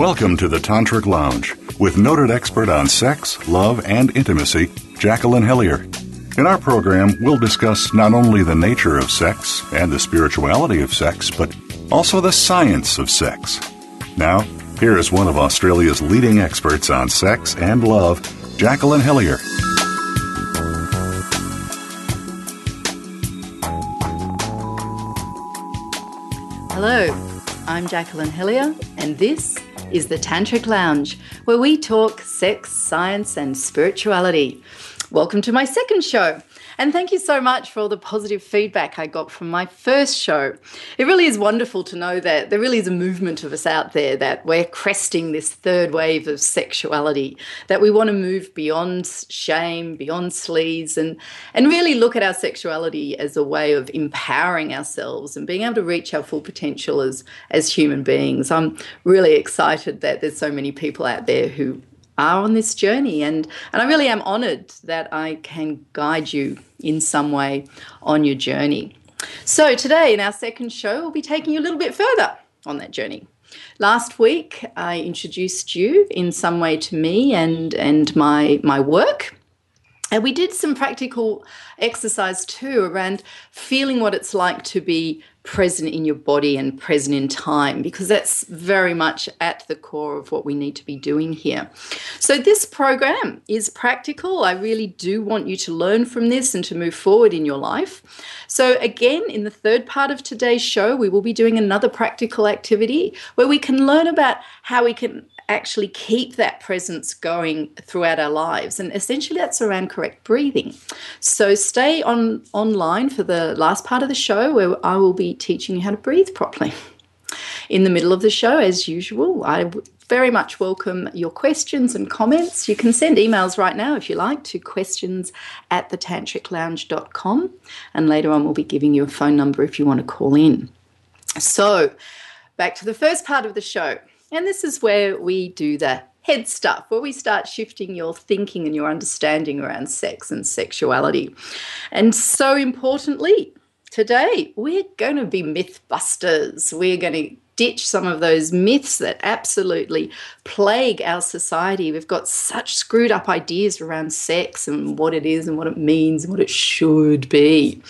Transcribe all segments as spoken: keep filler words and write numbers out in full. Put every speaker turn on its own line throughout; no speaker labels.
Welcome to the Tantric Lounge with noted expert on sex, love, and intimacy, Jacqueline Hillier. In our program, we'll discuss not only the nature of sex and the spirituality of sex, but also the science of sex. Now, here is one of Australia's leading experts on sex and love, Jacqueline Hillier.
Hello, I'm Jacqueline Hillier, and this is the Tantric Lounge, where we talk sex, science, and spirituality. Welcome to my second show, and thank you so much for all the positive feedback I got from my first show. It really is wonderful to know that there really is a movement of us out there, that we're cresting this third wave of sexuality, that we want to move beyond shame, beyond sleaze, and, and really look at our sexuality as a way of empowering ourselves and being able to reach our full potential as, as human beings. I'm really excited that there's so many people out there who are on this journey, and, and I really am honoured that I can guide you in some way on your journey. So today in our second show, we'll be taking you a little bit further on that journey. Last week, I introduced you in some way to me and, and my, my work. And we did some practical exercise too around feeling what it's like to be present in your body and present in time, because that's very much at the core of what we need to be doing here. So this program is practical. I really do want you to learn from this and to move forward in your life. So again, in the third part of today's show, we will be doing another practical activity where we can learn about how we can actually keep that presence going throughout our lives. And essentially that's around correct breathing. So stay on online for the last part of the show where I will be teaching you how to breathe properly. In the middle of the show, as usual, I would very much welcome your questions and comments. You can send emails right now if you like to questions at the tantric lounge dot com, and later on we'll be giving you a phone number if you want to call in. So back to the first part of the show. And this is where we do the head stuff, where we start shifting your thinking and your understanding around sex and sexuality. And so importantly, today we're going to be myth busters. We're going to ditch some of those myths that absolutely plague our society. We've got such screwed up ideas around sex and what it is and what it means and what it should be.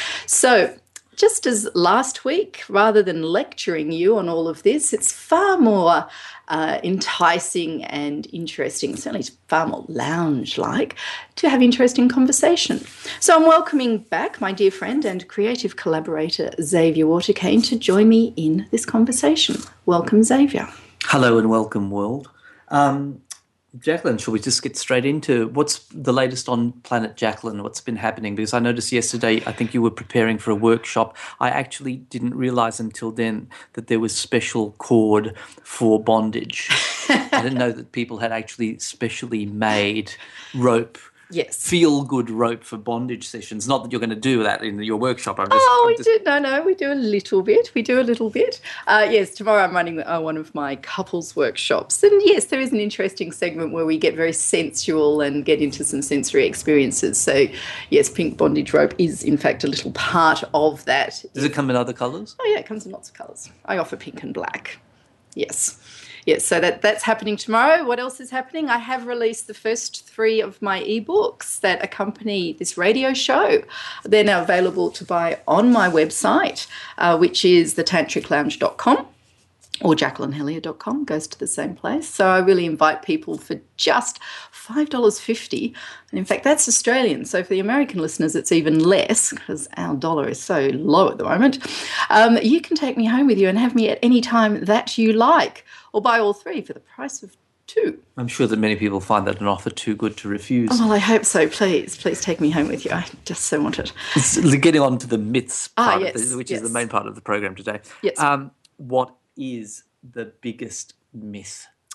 So just as last week, rather than lecturing you on all of this, it's far more uh, enticing and interesting, certainly it's far more lounge-like, to have interesting conversation. So I'm welcoming back my dear friend and creative collaborator, Xavier Waterkane, to join me in this conversation. Welcome, Xavier.
Hello and welcome, world. Um, Jacqueline, shall we just get straight into what's the latest on Planet Jacqueline, what's been happening? Because I noticed yesterday, I think you were preparing for a workshop. I actually didn't realise until then that there was special cord for bondage. I didn't know that people had actually specially made rope.
Yes.
Feel-good rope for bondage sessions. Not that you're going to do that in your workshop. I'm just,
oh,
I'm
we
just...
do. No, no, we do a little bit. We do a little bit. Uh, yes, tomorrow I'm running uh, one of my couples workshops. And yes, there is an interesting segment where we get very sensual and get into some sensory experiences. So yes, pink bondage rope is in fact a little part of that.
Does it come in other colours?
Oh yeah, it comes in lots of colours. I offer pink and black. Yes. Yes, so that, that's happening tomorrow. What else is happening? I have released the first three of my ebooks that accompany this radio show. They're now available to buy on my website, uh, which is the tantric lounge dot com or jacqueline hillier dot com, goes to the same place. So I really invite people for just five dollars fifty. And in fact, that's Australian. So for the American listeners, it's even less because our dollar is so low at the moment. Um, you can take me home with you and have me at any time that you like, or buy all three for the price of two.
I'm sure that many people find that an offer too good to refuse.
Oh, well, I hope so. Please, please take me home with you. I just so want it.
It's getting on to the myths part,
ah, yes,
of this, which
yes.
is the main part of the program today.
Yes.
Um, what is the biggest myth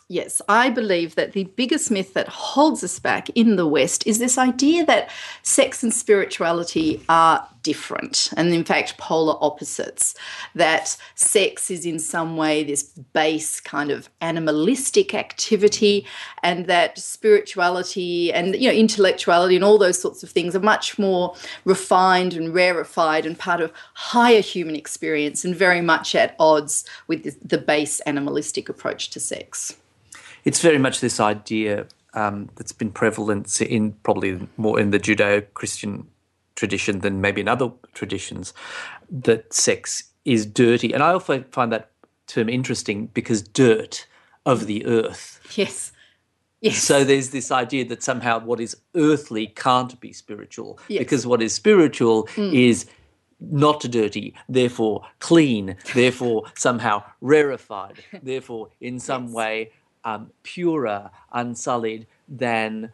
Yes, I believe that the biggest myth that holds us back in the West is this idea that sex and spirituality are different and, in fact, polar opposites, that sex is in some way this base kind of animalistic activity, and that spirituality and, you know, intellectuality and all those sorts of things are much more refined and rarefied and part of higher human experience and very much at odds with the, the base animalistic approach to sex.
It's very much this idea um, that's been prevalent in probably more in the Judeo-Christian tradition than maybe in other traditions, that sex is dirty. And I also find that term interesting because dirt of the earth.
Yes. Yes.
So there's this idea that somehow what is earthly can't be spiritual,
yes.
because what is spiritual mm. is not dirty, therefore clean, therefore somehow rarefied, therefore in some yes. way um, purer, unsullied than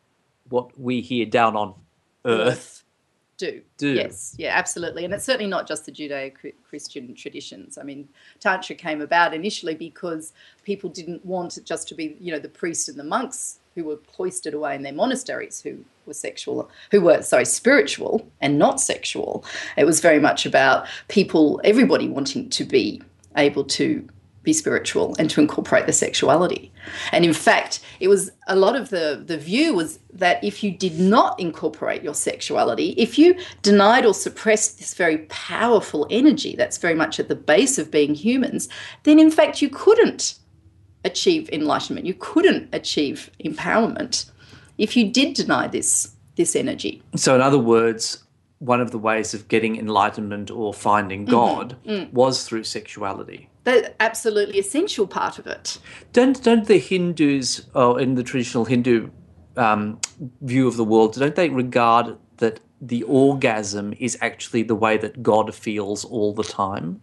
what we here down on earth, earth.
Do.
Do.
Yes, yeah, absolutely. And it's certainly not just the Judeo-Christian traditions. I mean, Tantra came about initially because people didn't want it just to be, you know, the priests and the monks who were cloistered away in their monasteries who were sexual, who were, sorry, spiritual and not sexual. It was very much about people, everybody wanting to be able to be spiritual and to incorporate the sexuality. And in fact, it was a lot of the, the view was that if you did not incorporate your sexuality, if you denied or suppressed this very powerful energy that's very much at the base of being humans, then in fact you couldn't achieve enlightenment. You couldn't achieve empowerment if you did deny this, this energy.
So in other words, one of the ways of getting enlightenment or finding God mm-hmm. mm. was through sexuality.
That's absolutely essential part of it.
Don't don't the Hindus, or in the traditional Hindu um, view of the world, don't they regard that the orgasm is actually the way that God feels all the time?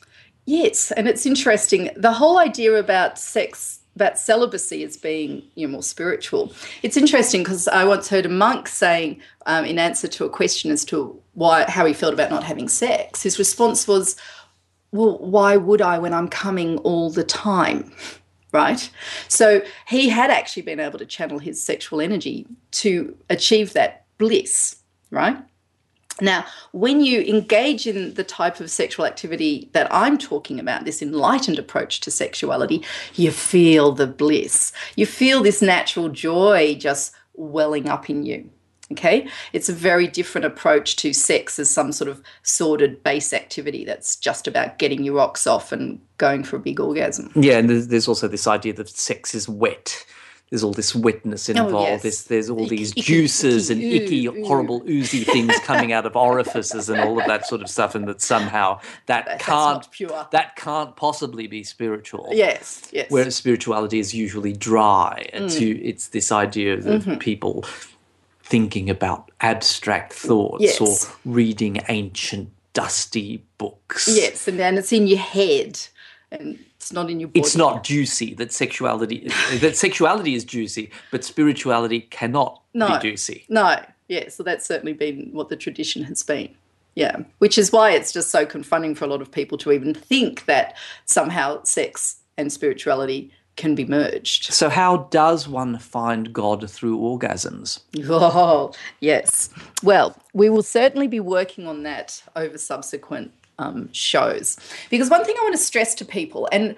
Yes, and it's interesting. The whole idea about sex, about celibacy as being, you know, more spiritual. It's interesting because I once heard a monk saying, um, in answer to a question as to why how he felt about not having sex, his response was, well, why would I when I'm coming all the time, right? So he had actually been able to channel his sexual energy to achieve that bliss, right? Now, when you engage in the type of sexual activity that I'm talking about, this enlightened approach to sexuality, you feel the bliss. You feel this natural joy just welling up in you. Okay, it's a very different approach to sex as some sort of sordid base activity that's just about getting your rocks off and going for a big orgasm.
Yeah, and there's, there's also this idea that sex is wet. There's all this wetness involved. Oh, yes. There's, there's all these icky, juices icky, and icky, ooh, horrible, oozy things coming out of orifices and all of that sort of stuff, and that somehow that, that can't
pure.
that can't possibly be spiritual.
Yes, yes.
Whereas spirituality is usually dry. It's, mm. you, it's this idea of mm-hmm. people thinking about abstract thoughts
yes.
or reading ancient, dusty books.
Yes, and then it's in your head and it's not in your body.
It's not juicy that sexuality that sexuality is juicy, but spirituality cannot
no,
be juicy.
No, yeah, so that's certainly been what the tradition has been. Yeah, which is why it's just so confronting for a lot of people to even think that somehow sex and spirituality can be merged.
So how does one find God through orgasms?
Oh, yes. Well, we will certainly be working on that over subsequent um, shows. Because one thing I want to stress to people, and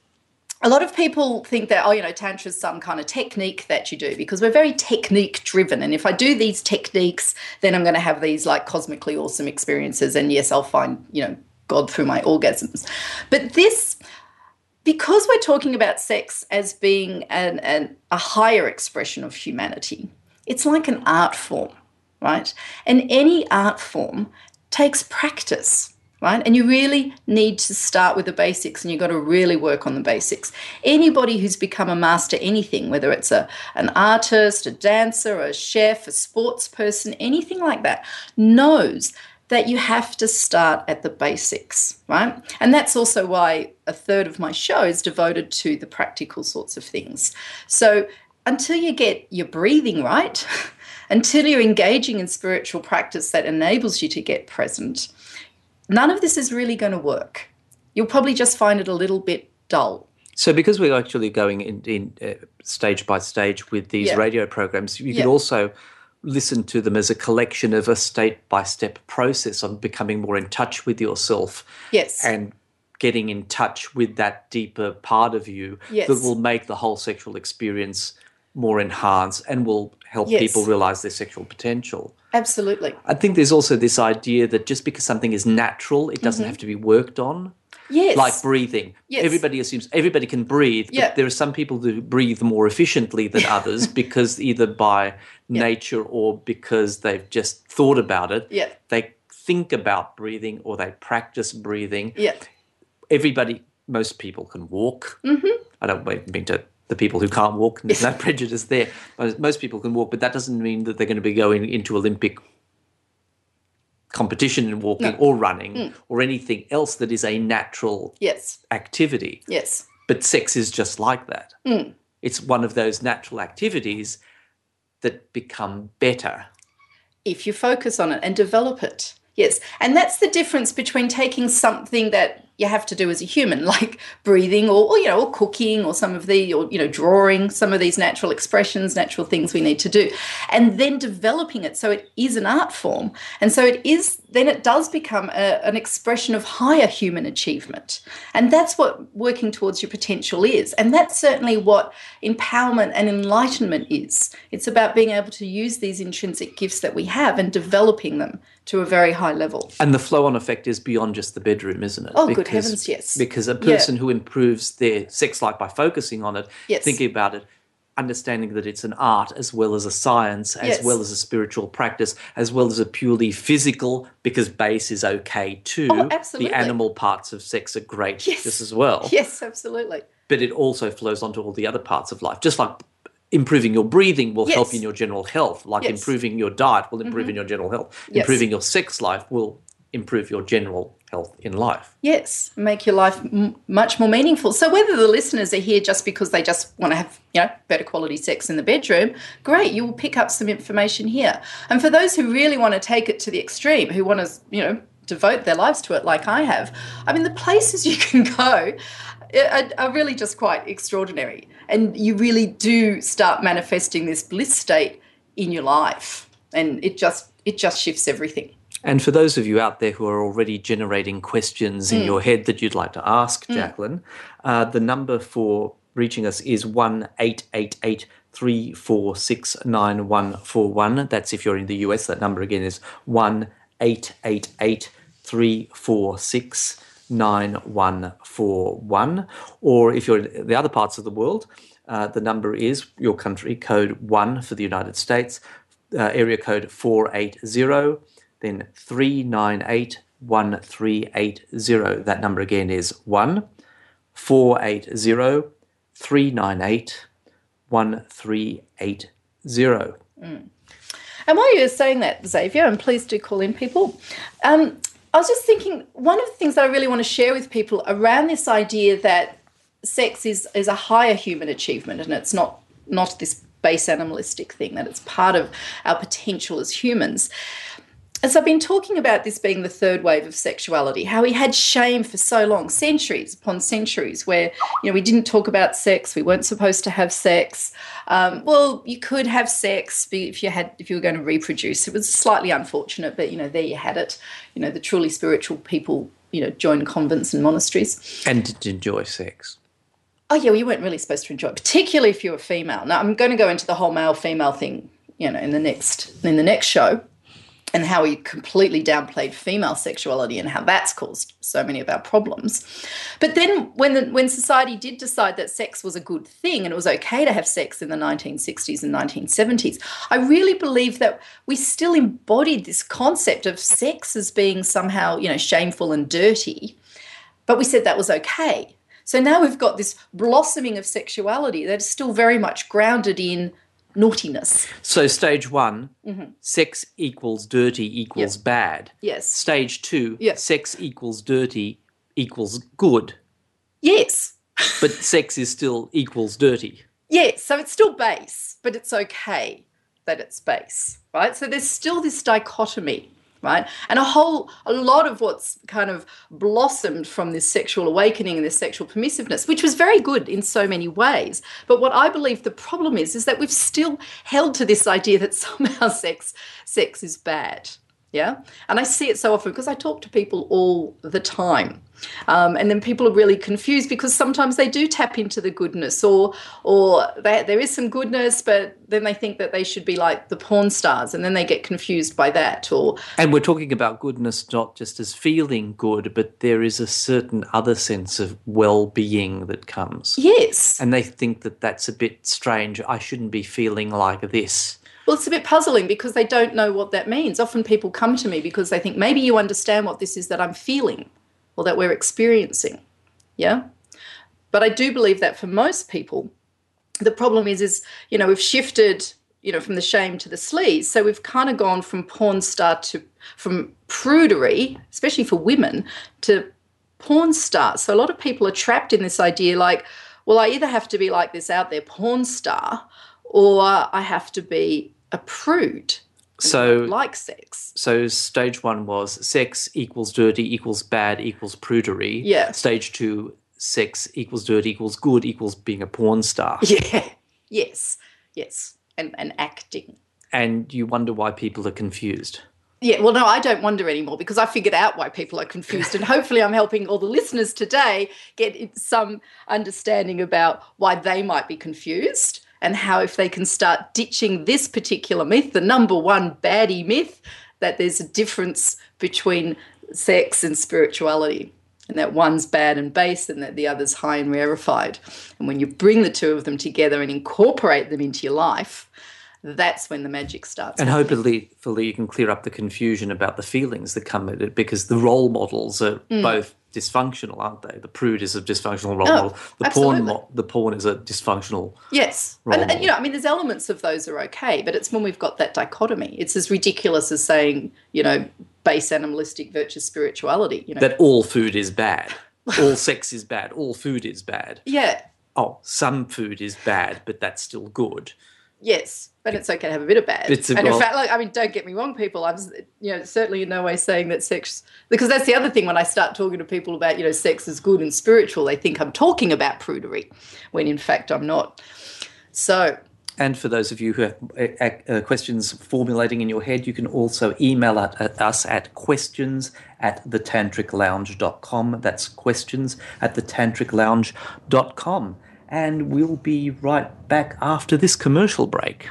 a lot of people think that, oh, you know, Tantra is some kind of technique that you do, because we're very technique driven. And if I do these techniques, then I'm going to have these like cosmically awesome experiences. And yes, I'll find, you know, God through my orgasms. But this... Because we're talking about sex as being an, an, a higher expression of humanity, it's like an art form, right? And any art form takes practice, right? And you really need to start with the basics, and you've got to really work on the basics. Anybody who's become a master anything, whether it's a, an artist, a dancer, a chef, a sports person, anything like that, knows that you have to start at the basics, right? And that's also why a third of my show is devoted to the practical sorts of things. So until you get your breathing right, until you're engaging in spiritual practice that enables you to get present, none of this is really going to work. You'll probably just find it a little bit dull.
So because we're actually going in, in uh, stage by stage with these
Yeah.
radio programs, you
Yeah.
could also listen to them as a collection of a step-by-step process of becoming more in touch with yourself.
Yes.
And getting in touch with that deeper part of you
Yes.
that will make the whole sexual experience more enhanced and will help
Yes.
people realize their sexual potential.
Absolutely.
I think there's also this idea that just because something is natural, it doesn't have to be worked on.
Yes.
Like breathing.
Yes.
Everybody assumes everybody can breathe, but
Yeah.
there are some people who breathe more efficiently than others because either by nature or because they've just thought about it.
Yeah.
They think about breathing or they practice breathing.
Yeah.
Everybody, most people can walk. Mm-hmm. I don't mean to the people who can't walk. There's no prejudice there. But most people can walk, but that doesn't mean that they're going to be going into Olympic competition in walking
No.
or running or anything else that is a natural
Yes.
activity.
Yes.
But sex is just like that. It's one of those natural activities that become better.
If you focus on it and develop it. Yes. And that's the difference between taking something that you have to do as a human, like breathing or, or, you know, or cooking or some of the, or, you know, drawing, some of these natural expressions, natural things we need to do, and then developing it so it is an art form. And so it is, then it does become a, an expression of higher human achievement. And that's what working towards your potential is. And that's certainly what empowerment and enlightenment is. It's about being able to use these intrinsic gifts that we have and developing them to a very high level.
And the flow-on effect is beyond just the bedroom, isn't it?
Oh, good heavens, yes.
Because a person who improves their sex life by focusing on it,
Yes.
thinking about it, understanding that it's an art as well as a science, as
Yes.
well as a spiritual practice, as well as a purely physical, because base is okay too.
Oh, absolutely.
The animal parts of sex are great
Yes.
just as well.
Yes, absolutely.
But it also flows onto all the other parts of life, just like improving your breathing will help
Yes.
you in your general health, like
Yes.
improving your diet will improve in your general health.
Yes.
Improving your sex life will improve your general health in life.
Yes, make your life m- much more meaningful. So whether the listeners are here just because they just want to have, you know, better quality sex in the bedroom, great, you will pick up some information here. And for those who really want to take it to the extreme, who want to, you know, devote their lives to it like I have, I mean, the places you can go are, are really just quite extraordinary. And you really do start manifesting this bliss state in your life. And it just it just shifts everything.
And for those of you out there who are already generating questions in your head that you'd like to ask Jacqueline, uh, the number for reaching us is one eight eight eight, three four six, nine one four one. That's if you're in the U S. That number again is one eight eight eight, three four six, nine one four one. Or if you're in the other parts of the world, uh, the number is your country code one for the United States, uh, area code four eight zero, then three nine eight, one three eight zero. That number again is one four eight zero, three nine eight, one three eight zero.
And while you were saying that, Xavier, and please do call in people, um, I was just thinking, one of the things that I really want to share with people around this idea that sex is, is a higher human achievement and it's not, not this base animalistic thing, that it's part of our potential as humans. As I've been talking about this being the third wave of sexuality, how we had shame for so long, centuries upon centuries, where, you know, we didn't talk about sex, we weren't supposed to have sex. Um, well, you could have sex if you had, if you were going to reproduce. It was slightly unfortunate, but, you know, there you had it. You know, the truly spiritual people, you know, joined convents and monasteries.
And did enjoy sex.
Oh, yeah, well, you weren't really supposed to enjoy it, particularly if you were female. Now, I'm going to go into the whole male-female thing, you know, in the next in the next show, and how we completely downplayed female sexuality and how that's caused so many of our problems. But then when the, when society did decide that sex was a good thing and it was okay to have sex in the nineteen sixties and nineteen seventies, I really believe that we still embodied this concept of sex as being somehow, you know, shameful and dirty, but we said that was okay. So now we've got this blossoming of sexuality that is still very much grounded in naughtiness.
So stage one, mm-hmm. sex equals dirty equals
Yep.
bad.
Yes.
Stage two,
Yep.
sex equals dirty equals good.
Yes.
But sex is still equals dirty.
Yes, so it's still base, but it's okay that it's base, right? So there's still this dichotomy right? And a whole, a lot of what's kind of blossomed from this sexual awakening and this sexual permissiveness, which was very good in so many ways. But what I believe the problem is, is that we've still held to this idea that somehow sex, sex is bad. Yeah. And I see it so often because I talk to people all the time. Um, and then people are really confused because sometimes they do tap into the goodness, or or they, there is some goodness, but then they think that they should be like the porn stars, and then they get confused by that. Or
And we're talking about goodness not just as feeling good, but there is a certain other sense of well-being that comes.
Yes.
And they think that that's a bit strange. I shouldn't be feeling like this.
Well, it's a bit puzzling because they don't know what that means. Often people come to me because they think maybe you understand what this is that I'm feeling or that we're experiencing. Yeah. But I do believe that for most people, the problem is, is, you know, we've shifted, you know, from the shame to the sleaze. So we've kind of gone from porn star to, from prudery, especially for women, to porn star. So a lot of people are trapped in this idea like, well, I either have to be like this out there porn star, or I have to be a prude.
So
like sex.
So stage one was sex equals dirty equals bad equals prudery.
Yeah.
Stage two, sex equals dirty equals good equals being a porn star.
Yeah. Yes. Yes. And and acting.
And you wonder why people are confused.
Yeah, well, no, I don't wonder anymore because I figured out why people are confused, and hopefully I'm helping all the listeners today get some understanding about why they might be confused, and how if they can start ditching this particular myth, the number one baddie myth, that there's a difference between sex and spirituality, and that one's bad and base and that the other's high and rarefied. And when you bring the two of them together and incorporate them into your life, that's when the magic starts.
And hopefully, hopefully you can clear up the confusion about the feelings that come with it, because the role models are mm. both dysfunctional, aren't they? The prude is a dysfunctional role
oh,
model. The
absolutely.
porn, mo- the porn is a dysfunctional.
Yes,
role
and, and you know, I mean, there's elements of those are okay, but it's when we've got that dichotomy. It's as ridiculous as saying, you know, base animalistic versus spirituality. You know,
that all food is bad, all sex is bad, all food is bad.
Yeah.
Oh, some food is bad, but that's still good.
Yes, but it's okay to have a bit of bad.
It's a,
and in
well,
fact, like, I mean, don't get me wrong, people. I'm, you know, certainly in no way saying that sex, because that's the other thing when I start talking to people about, you know, sex is good and spiritual, they think I'm talking about prudery, when in fact I'm not. So.
And for those of you who have uh, uh, questions formulating in your head, you can also email at, at us at questions at the tantric lounge dot com. That's questions at the tantric lounge dot com. And we'll be right back after this commercial break.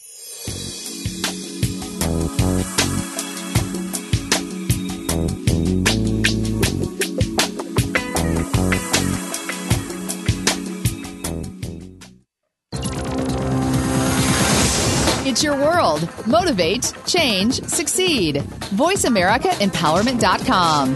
It's your world. Motivate, change, succeed. voice america empowerment dot com.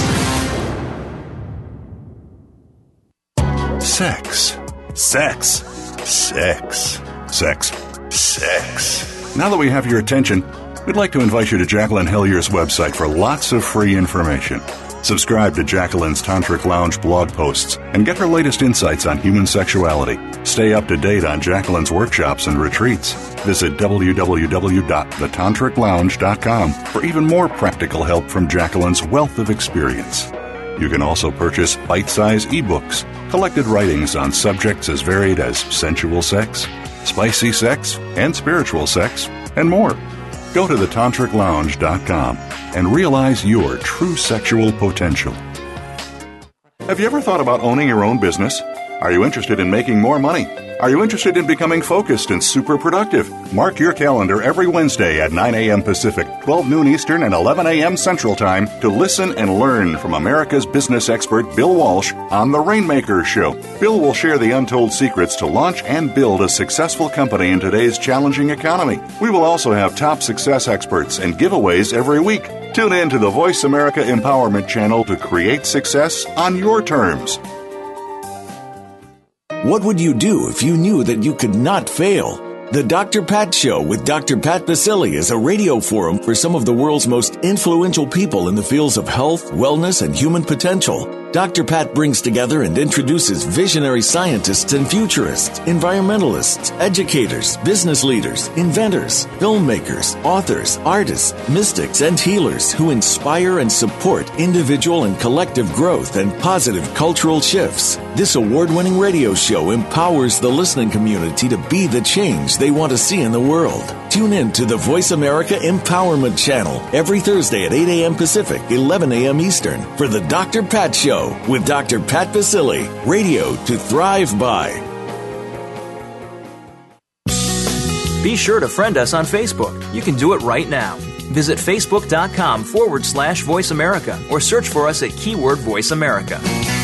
Sex. Sex. Sex. Sex. Sex. Now that we have your attention, we'd like to invite you to Jacqueline Hillier's website for lots of free information. Subscribe to Jacqueline's Tantric Lounge blog posts and get her latest insights on human sexuality. Stay up to date on Jacqueline's workshops and retreats. Visit w w w dot the tantric lounge dot com for even more practical help from Jacqueline's wealth of experience. You can also purchase bite-sized ebooks, collected writings on subjects as varied as sensual sex, spicy sex, and spiritual sex, and more. Go to the tantric lounge dot com and realize your true sexual potential. Have you ever thought about owning your own business? Are you interested in making more money? Are you interested in becoming focused and super productive? Mark your calendar every Wednesday at nine a.m. Pacific, twelve noon Eastern, and eleven a.m. Central Time to listen and learn from America's business expert Bill Walsh on The Rainmaker Show. Bill will share the untold secrets to launch and build a successful company in today's challenging economy. We will also have top success experts and giveaways every week. Tune in to the Voice America Empowerment Channel to create success on your terms.
What would you do if you knew that you could not fail? The Doctor Pat Show with Doctor Pat Baccili is a radio forum for some of the world's most influential people in the fields of health, wellness, and human potential. Doctor Pat brings together and introduces visionary scientists and futurists, environmentalists, educators, business leaders, inventors, filmmakers, authors, artists, mystics, and healers who inspire and support individual and collective growth and positive cultural shifts. This award-winning radio show empowers the listening community to be the change they want to see in the world. Tune in to the Voice America Empowerment Channel every Thursday at eight a.m. Pacific, eleven a.m. Eastern for the Doctor Pat Show with Doctor Pat Baccili. Radio to thrive by.
Be sure to friend us on Facebook. You can do it right now. Visit facebook.com forward slash Voice America or search for us at keyword Voice America.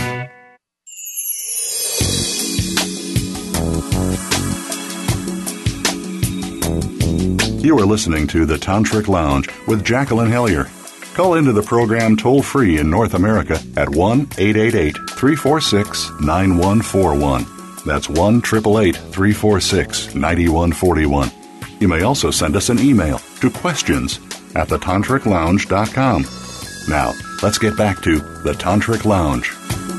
You are listening to The Tantric Lounge with Jacqueline Hillier. Call into the program toll-free in North America at one eight eight eight, three four six, nine one four one. That's one eight eight eight, three four six, nine one four one. You may also send us an email to questions at the tantric lounge dot com. Now, let's get back to The Tantric Lounge.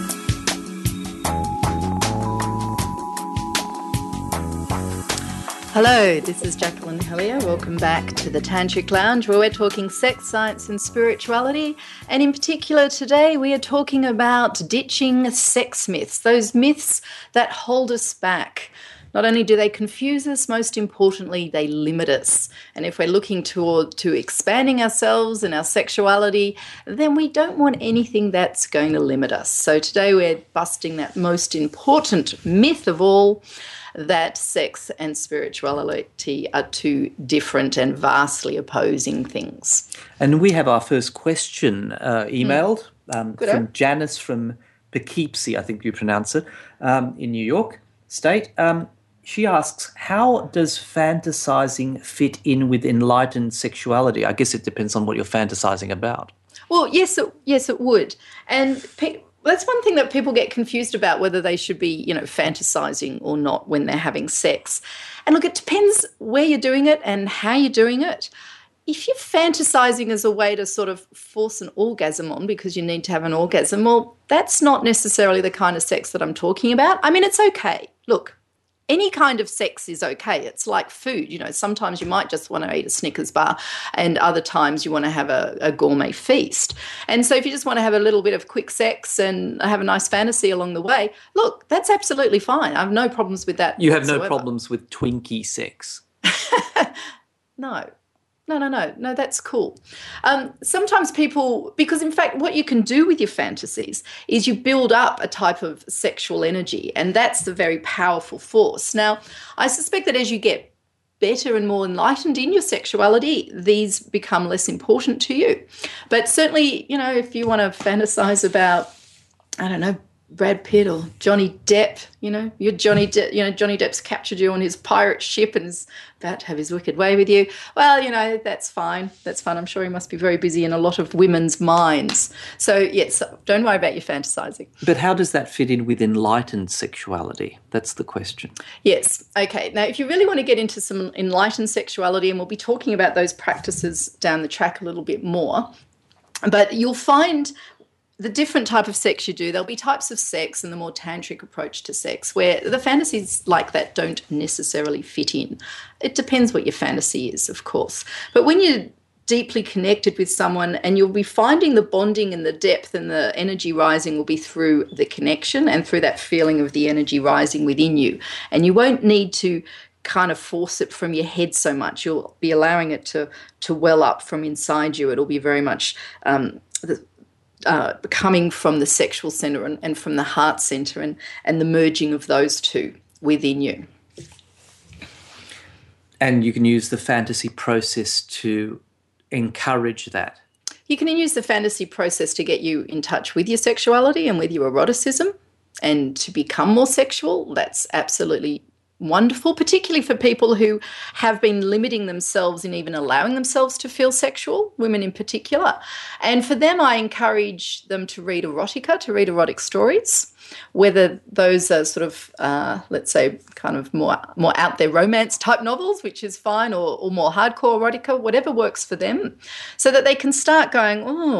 Hello, this is Jacqueline Hillier. Welcome back to the Tantric Lounge, where we're talking sex, science and spirituality. And in particular today, we are talking about ditching sex myths, those myths that hold us back. Not only do they confuse us, most importantly, they limit us. And if we're looking toward to expanding ourselves and our sexuality, then we don't want anything that's going to limit us. So today we're busting that most important myth of all, that sex and spirituality are two different and vastly opposing things.
And we have our first question uh, emailed um, from Janice from Poughkeepsie, I think you pronounce it, um, in New York State. Um, she asks, how does fantasizing fit in with enlightened sexuality? I guess it depends on what you're fantasizing about.
Well, yes, it, yes, it would. And pe- that's one thing that people get confused about, whether they should be, you know, fantasizing or not when they're having sex. And look, it depends where you're doing it and how you're doing it. If you're fantasizing as a way to sort of force an orgasm on because you need to have an orgasm, well, that's not necessarily the kind of sex that I'm talking about. I mean, it's okay. Look, any kind of sex is okay. It's like food. You know, sometimes you might just want to eat a Snickers bar and other times you want to have a, a gourmet feast. And so if you just want to have a little bit of quick sex and have a nice fantasy along the way, look, that's absolutely fine. I have no problems with that
You have
whatsoever.
no problems with Twinkie sex?
No. No, no, no, no, that's cool. Um, sometimes people, because in fact what you can do with your fantasies is you build up a type of sexual energy, and that's the very powerful force. Now, I suspect that as you get better and more enlightened in your sexuality, these become less important to you. But certainly, you know, if you want to fantasize about, I don't know, Brad Pitt or Johnny Depp, you know, you're Johnny Depp, you know, Johnny Depp's captured you on his pirate ship and is about to have his wicked way with you. Well, you know, that's fine. That's fine. I'm sure he must be very busy in a lot of women's minds. So, yes, don't worry about your fantasizing.
But how does that fit in with enlightened sexuality? That's the question.
Yes. Okay. Now, if you really want to get into some enlightened sexuality, and we'll be talking about those practices down the track a little bit more, but you'll find the different type of sex you do, there'll be types of sex and the more tantric approach to sex where the fantasies like that don't necessarily fit in. It depends what your fantasy is, of course. But when you're deeply connected with someone, and you'll be finding the bonding and the depth and the energy rising will be through the connection and through that feeling of the energy rising within you. And you won't need to kind of force it from your head so much. You'll be allowing it to, to well up from inside you. It'll be very much um, the Uh, coming from the sexual center and, and from the heart center, and, and the merging of those two within you.
And you can use the fantasy process to encourage that. You
can use the fantasy process to get you in touch with your sexuality and with your eroticism and to become more sexual. That's absolutely wonderful, particularly for people who have been limiting themselves in even allowing themselves to feel sexual, women in particular. And for them, I encourage them to read erotica, to read erotic stories, whether those are sort of, uh, let's say, kind of more more out there romance type novels, which is fine, or, or more hardcore erotica, whatever works for them, so that they can start going, oh,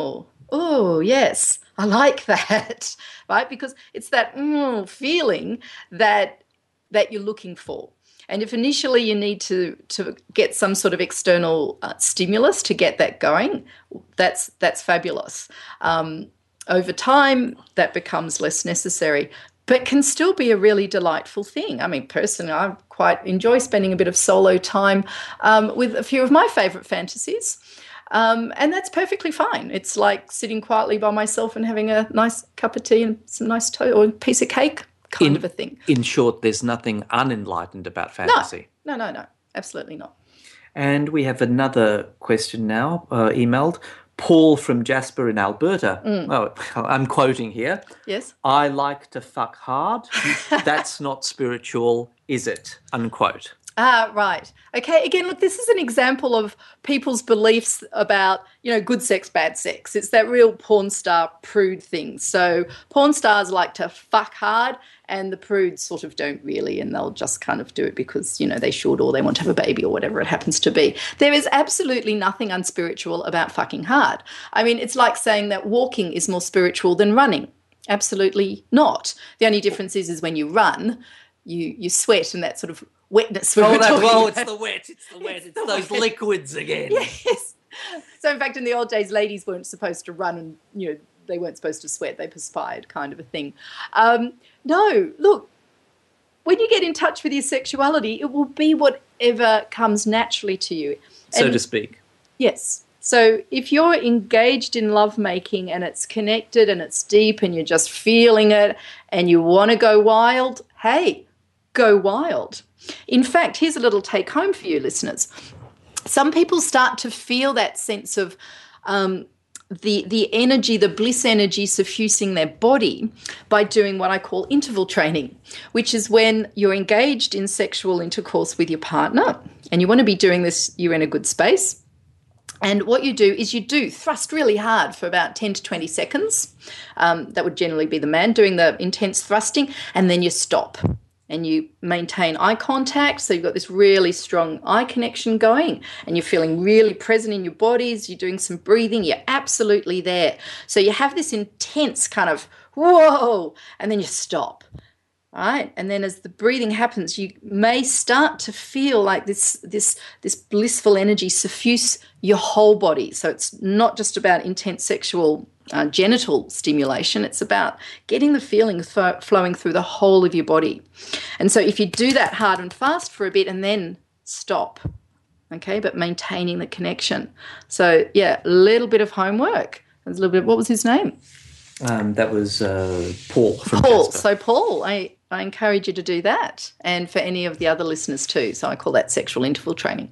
oh, yes, I like that, right? Because it's that mm, feeling that that you're looking for. And if initially you need to to get some sort of external uh, stimulus to get that going, that's that's fabulous. Um, over time, that becomes less necessary, but can still be a really delightful thing. I mean, personally, I quite enjoy spending a bit of solo time um, with a few of my favourite fantasies. Um, and that's perfectly fine. It's like sitting quietly by myself and having a nice cup of tea and some nice toast or a piece of cake kind
in,
of a thing.
In short, there's nothing unenlightened about fantasy.
No, no, no, no, absolutely not.
And we have another question now, uh, emailed. Paul from Jasper in Alberta. Mm. Oh, I'm quoting here.
Yes.
I like to fuck hard. That's not spiritual, is it? Unquote.
Ah, right. Okay, again, look, this is an example of people's beliefs about, you know, good sex, bad sex. It's that real porn star prude thing. So porn stars like to fuck hard and the prudes sort of don't really, and they'll just kind of do it because, you know, they should or they want to have a baby or whatever it happens to be. There is absolutely nothing unspiritual about fucking hard. I mean, it's like saying that walking is more spiritual than running. Absolutely not. The only difference is, is when you run, you, you sweat and that sort of wetness. We
oh, that,
oh,
it's the wet, it's the wet, it's, it's the those wet. liquids again.
Yes. So, in fact, in the old days, ladies weren't supposed to run and, you know, they weren't supposed to sweat. They perspired, kind of a thing. Um, no, look, when you get in touch with your sexuality, it will be whatever comes naturally to you.
So
and,
to speak.
Yes. So if you're engaged in lovemaking and it's connected and it's deep and you're just feeling it and you want to go wild, hey, go wild. In fact, here's a little take home for you listeners. Some people start to feel that sense of um, the, the energy, the bliss energy suffusing their body by doing what I call interval training, which is when you're engaged in sexual intercourse with your partner and you want to be doing this, you're in a good space. And what you do is you do thrust really hard for about ten to twenty seconds. Um, that would generally be the man doing the intense thrusting, and then you stop. And you maintain eye contact, so you've got this really strong eye connection going and you're feeling really present in your bodies, you're doing some breathing, you're absolutely there. So you have this intense kind of whoa, and then you stop, right? And then as the breathing happens, you may start to feel like this, this, this blissful energy suffuse your whole body. So it's not just about intense sexual Uh, genital stimulation. It's about getting the feeling th- flowing through the whole of your body. And so if you do that hard and fast for a bit and then stop, okay, but maintaining the connection. So, yeah, a little bit of homework. A little bit. What was his name?
Um, that was uh, Paul from
Paul.
Jasper.
So, Paul, I, I encourage you to do that, and for any of the other listeners too. So I call that sexual interval training.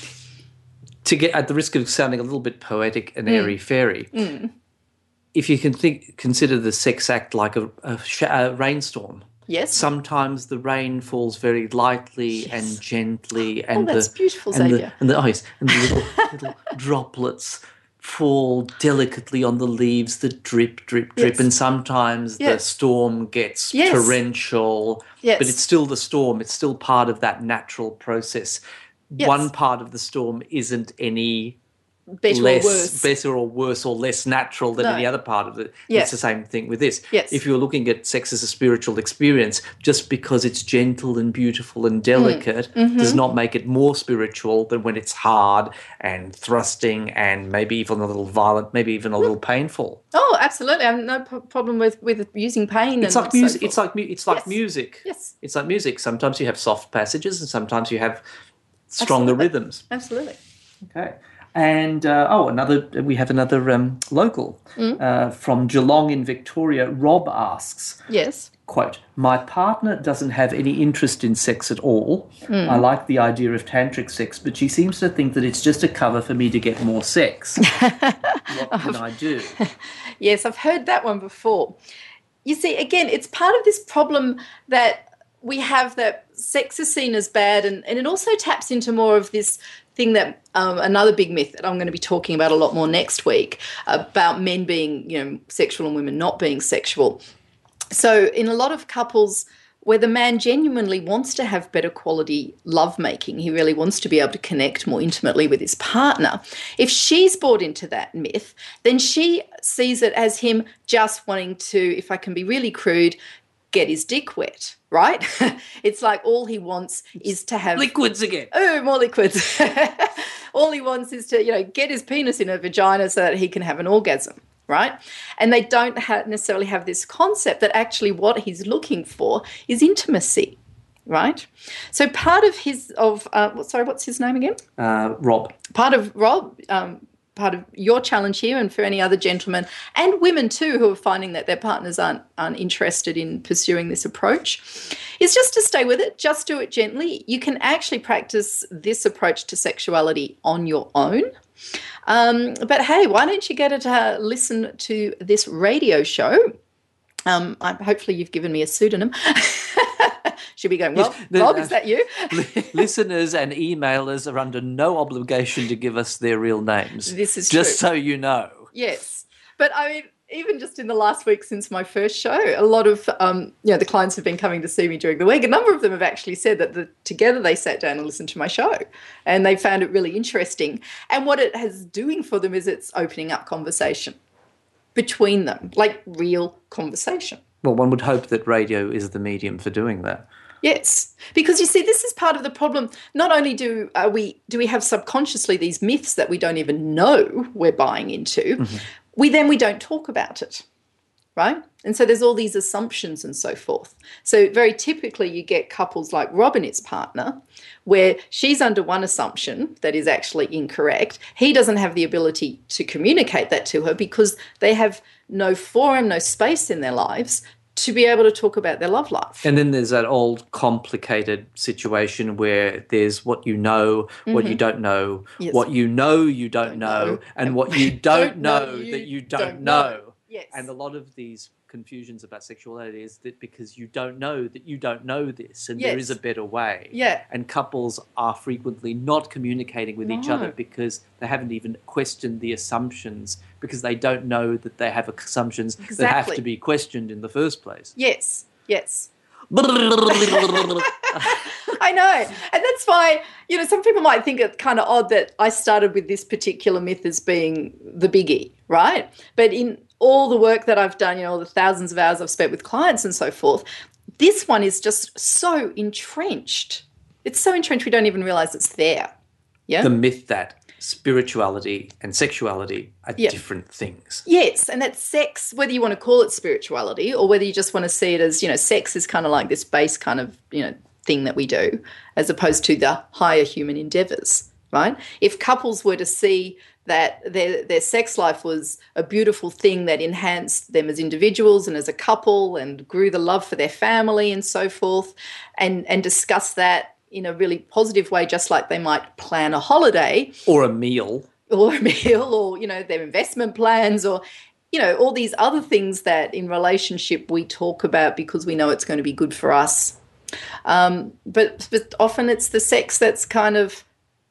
To get, at the risk of sounding a little bit poetic and airy-fairy,
mm. Mm.
if you can think, consider the sex act like a, a, sh- a rainstorm.
Yes.
Sometimes the rain falls very lightly yes. and gently, and
oh, that's
the
beautiful,
and
Xavier.
the and the, oh yes, and the little, little droplets fall delicately on the leaves that drip, drip, drip,
yes.
and sometimes
yes.
the storm gets
yes.
torrential.
Yes.
But it's still the storm. It's still part of that natural process.
Yes.
One part of the storm isn't any
better
less,
or worse.
better or worse or less natural than
no.
any other part of it.
Yes.
It's the same thing with this.
Yes.
If you're looking at sex as a spiritual experience, just because it's gentle and beautiful and delicate
mm. mm-hmm.
does not make it more spiritual than when it's hard and thrusting and maybe even a little violent, maybe even a little painful.
Oh, absolutely. I have no p- problem with, with using pain.
It's
and
like music.
So
it's like it's like
yes.
music.
Yes.
It's like music. Sometimes you have soft passages and sometimes you have stronger
absolutely.
rhythms.
Absolutely.
Okay. And, uh, oh, another. we have another um, local
mm.
uh, from Geelong in Victoria. Rob asks,
yes,
quote, my partner doesn't have any interest in sex at all.
Mm.
I like the idea of tantric sex, but she seems to think that it's just a cover for me to get more sex. What can I do?
Yes, I've heard that one before. You see, again, it's part of this problem that we have that sex is seen as bad, and, and it also taps into more of this thing that um, another big myth that I'm going to be talking about a lot more next week about men being, you know, sexual and women not being sexual. So in a lot of couples, where the man genuinely wants to have better quality lovemaking, he really wants to be able to connect more intimately with his partner. If she's bought into that myth, then she sees it as him just wanting to, if I can be really crude, get his dick wet, right? It's like all he wants is to have
liquids again.
Oh, more liquids. All he wants is to, you know, get his penis in a vagina so that he can have an orgasm, right? And they don't ha- necessarily have this concept that actually what he's looking for is intimacy, right? So part of his, of, uh, sorry, what's his name again?
Uh, Rob.
Part of Rob, um, part of your challenge here, and for any other gentlemen and women too who are finding that their partners aren't, aren't interested in pursuing this approach, is just to stay with it, just do it gently. You can actually practice this approach to sexuality on your own. Um, but hey, why don't you get her to listen to this radio show? Um, I, hopefully you've given me a pseudonym. She'll be going, well,
Yes, the-
Rob, is that you?
Listeners and emailers are under no obligation to give us their real names.
This is
just
true.
so you know.
Yes. But I mean, even just in the last week since my first show, a lot of, um, you know, the clients have been coming to see me during the week. A number of them have actually said that the, together they sat down and listened to my show and they found it really interesting. And what it has doing for them is it's opening up conversation between them, like real conversation.
Well, one would hope that radio is the medium for doing that.
Yes, because you see, this is part of the problem. Not only do uh, we do we have subconsciously these myths that we don't even know we're buying into, mm-hmm. we then we don't talk about it, right? And so there's all these assumptions and so forth. So very typically you get couples like Rob and his partner where she's under one assumption that is actually incorrect. He doesn't have the ability to communicate that to her because they have no forum, no space in their lives to be able to talk about their love life.
And then there's that old complicated situation where there's what you know, mm-hmm. what you don't know,
yes.
what you know you don't, don't know, know, and what you don't, don't know, know
you
that you don't,
don't
know.
know. Yes.
And a lot of these confusions about sexuality is that because you don't know that you don't know this and
yes.
there is a better way.
Yeah.
And couples are frequently not communicating with
no.
each other because they haven't even questioned the assumptions because they don't know that they have assumptions
exactly.
that have to be questioned in the first place.
Yes, yes. I know. And that's why, you know, some people might think it's kind of odd that I started with this particular myth as being the biggie, right? But in all the work that I've done, you know, all the thousands of hours I've spent with clients and so forth, this one is just so entrenched. It's so entrenched we don't even realize it's there. Yeah.
The myth that spirituality and sexuality are
yeah.
different things.
Yes, and that sex, whether you want to call it spirituality or whether you just want to see it as, you know, sex is kind of like this base kind of, you know, thing that we do as opposed to the higher human endeavors, right? If couples were to see that their their sex life was a beautiful thing that enhanced them as individuals and as a couple and grew the love for their family and so forth, and, and discuss that in a really positive way, just like they might plan a holiday.
Or a meal.
Or a meal or, you know, their investment plans or, you know, all these other things that in relationship we talk about because we know it's going to be good for us. Um, but, but often it's the sex that's kind of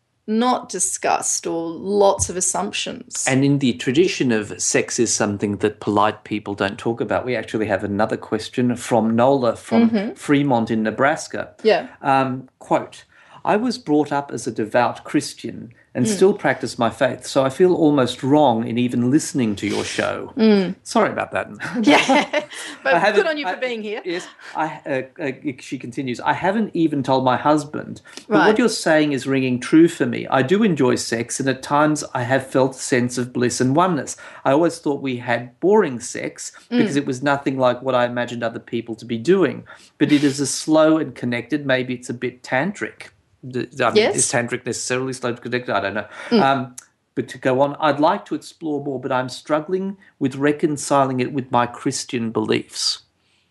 not discussed or lots of assumptions.
And in the tradition of sex is something that polite people don't talk about, we actually have another question from Nola from mm-hmm. Fremont in Nebraska.
Yeah.
Um, quote, I was brought up as a devout Christian and mm. still practice my faith, so I feel almost wrong in even listening to your show.
Mm.
Sorry about that.
Yeah, but good on you for
I,
being here.
Yes, I, uh, uh, she continues, I haven't even told my husband, but
right.
what you're saying is ringing true for me. I do enjoy sex, and at times I have felt a sense of bliss and oneness. I always thought we had boring sex because mm. it was nothing like what I imagined other people to be doing, but it is a slow and connected, maybe it's a bit tantric. I mean,
yes.
Is tantric necessarily slow to connect? I don't know.
Mm.
Um, but to go on, I'd like to explore more, but I'm struggling with reconciling it with my Christian beliefs.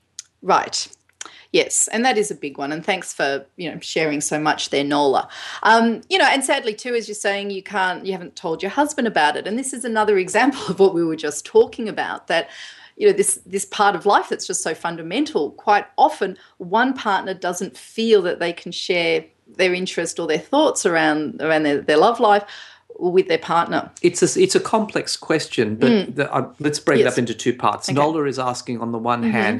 Right. Yes, and that is a big one. And thanks for, you know, sharing so much there, Nola. Um, you know, and sadly too, as you're saying, you can't, you haven't told your husband about it. And this is another example of what we were just talking about, that, you know, this this part of life that's just so fundamental. Quite often, one partner doesn't feel that they can share their interest or their thoughts around around their, their love life with their partner.
It's a, it's a complex question, but mm. the, uh, let's break
yes.
it up into two parts.
Okay.
Nola is asking, on the one mm-hmm. hand,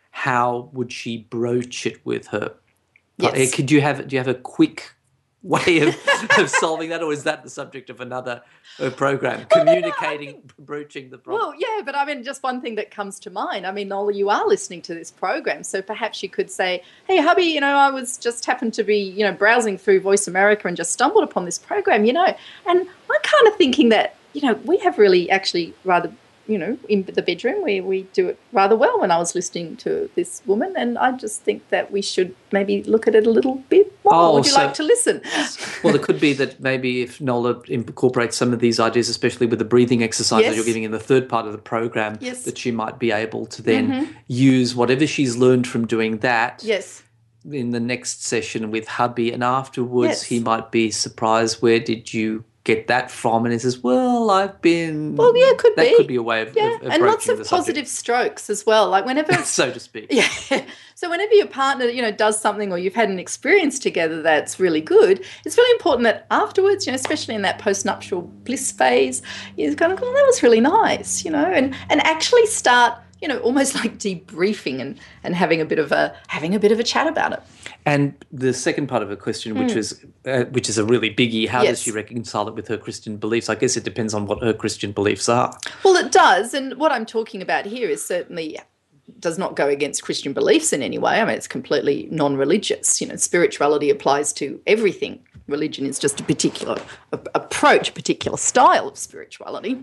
how would she broach it with her?
Yes.
Could you have do you have a quick way of, of solving that, or is that the subject of another uh, program?
Well,
Communicating,
no, no, I think,
broaching the problem.
Well, yeah, but I mean, just one thing that comes to mind. I mean, Nola, you are listening to this program, so perhaps you could say, "Hey, hubby, you know, I was just happened to be, you know, browsing through Voice America and just stumbled upon this program, you know, and I'm kind of thinking that, you know, we have really actually rather." You know, in the bedroom, we, we do it rather well when I was listening to this woman, and I just think that we should maybe look at it a little bit more.
Oh,
Would you
so,
like to listen?
Well, it could be that maybe if Nola incorporates some of these ideas, especially with the breathing exercise
Yes.
that you're giving in the third part of the program,
Yes.
that she might be able to then
Mm-hmm.
use whatever she's learned from doing that
Yes.
in the next session with hubby, and afterwards
Yes.
he might be surprised, where did you get that from? And he says, well, I've been...
Well, yeah, could
that
be.
That could be a way of,
Yeah,
of, of
and lots
broaching
of
the
positive
subject.
strokes as well. Like whenever
So to speak.
Yeah. So whenever your partner, you know, does something or you've had an experience together that's really good, it's really important that afterwards, you know, especially in that postnuptial bliss phase, you're kind of, oh, that was really nice, you know, and, and actually start, you know, almost like debriefing and, and having a bit of a having a bit of a chat about it.
And the second part of her question, which was uh, which is a really biggie, how
Yes.
does she reconcile it with her Christian beliefs? I guess it depends on what her Christian beliefs are.
Well, it does. And what I'm talking about here is certainly does not go against Christian beliefs in any way. I mean, it's completely non-religious. You know, spirituality applies to everything. Religion is just a particular a, approach, a particular style of spirituality.